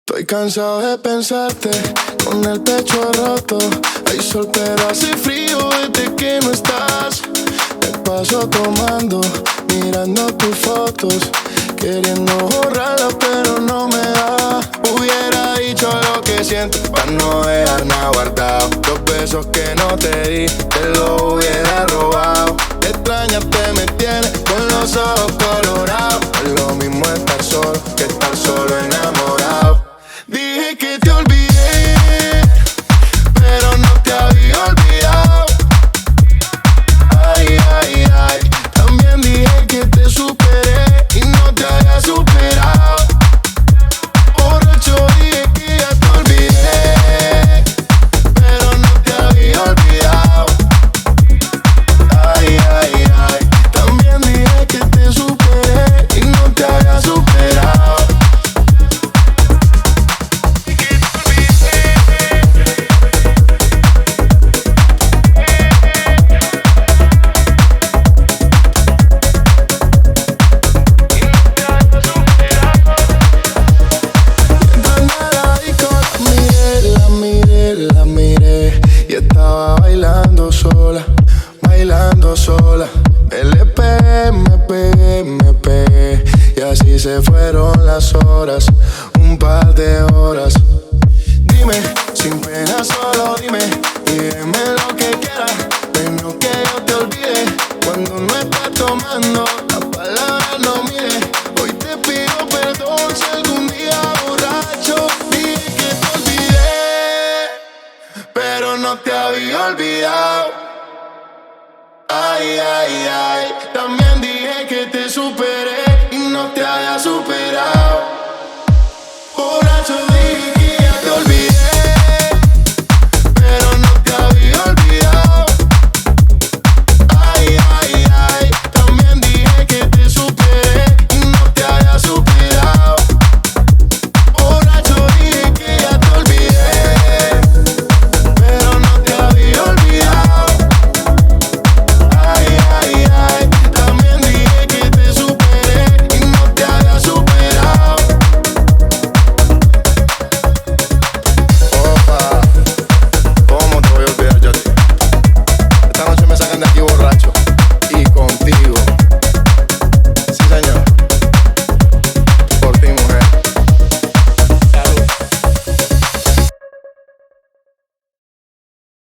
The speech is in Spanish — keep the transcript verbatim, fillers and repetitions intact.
Estoy cansado de pensarte con el pecho roto. Hay sol pero hace frío desde que no estás. Me paso tomando, mirando tus fotos, queriendo borrarlas pero no me da. Hubiera dicho lo que siento para no dejar nada guardado. Los besos que no te di, te los hubiera robado. Extrañarte me tiene con los ojos colorados. Es lo mismo estar solo que estar solo enamorado. Dije que te olvidé, pero no te había olvidado. Ay, ay, ay. También dije que te superé y no te había superado. Borracho dije que ya te olvidé, pero no te había olvidado. Ay, ay, ay. También dije que te superé y no te había superado. La miré y estaba bailando sola, bailando sola. Me le pegué, me pegué, me pegué y así se fueron las horas, un par de horas.